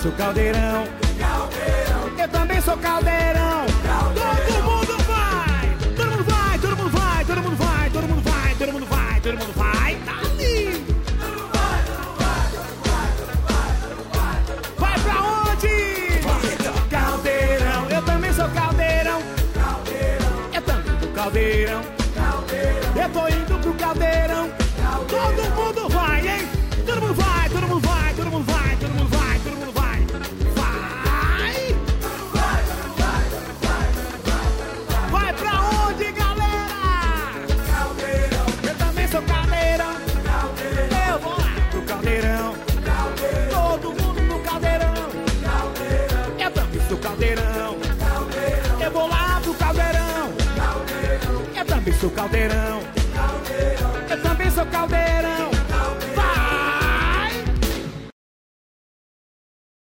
sou caldeirão. Eu também sou caldeirão. Todo mundo vai. Todo mundo vai, todo mundo vai, todo mundo vai, todo mundo vai, todo mundo vai, todo mundo vai. Tá ali. Vai pra onde? Caldeirão. Eu também sou caldeirão. Eu também sou caldeirão. Eu tô indo pro caldeirão. Todo mundo vai, hein? Todo mundo vai, todo mundo vai, todo mundo vai, todo mundo vai, todo mundo vai. Vai! Vai pra onde, galera? Caldeirão. Eu também sou caldeirão. Eu vou lá pro caldeirão. Todo mundo no caldeirão. Eu também sou caldeirão. Eu vou lá pro caldeirão. Eu também sou caldeirão.